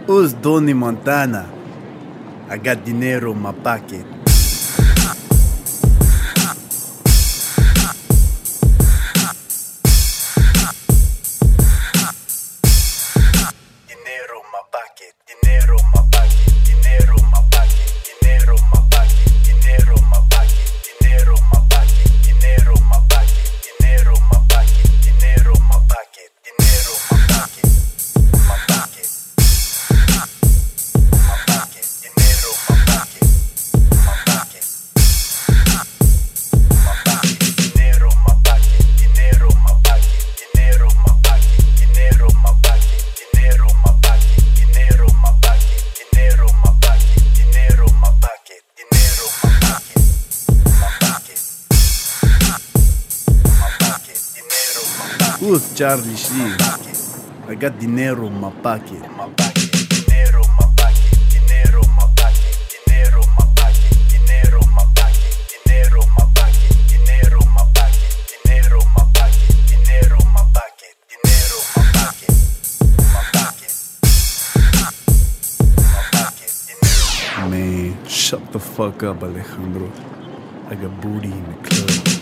Who's Donny Montana? I got dinero in my pocket. Dinero in my pocket, dinero in my pocket, dinero in my pocket, dinero in my pocket, dinero in my pocket, dinero in my pocket, dinero in my pocket, dinero in my pocket, dinero in my pocket, dinero in my pocket, my pocket, my pocket, dinero in my pocket, my pocket, my pocket, dinero in my pocket, dinero in my pocket, dinero in my pocket, dinero in my pocket, dinero in my pocket, dinero in my pocket, dinero in my pocket, dinero in my pocket, dinero in my pocket, my pocket, my pocket, dinero in my pocket. Who's Charlie Sheen? I got dinero in my pocket. My pocket, dinero in my pocket, dinero in my pocket, dinero in my pocket, dinero in my pocket, dinero in my pocket, dinero in my pocket, dinero in my pocket, dinero in my pocket, dinero in my pocket, my pocket, my pocket, dinero. Man, shut the fuck up, Alejandro. I got booty in the club.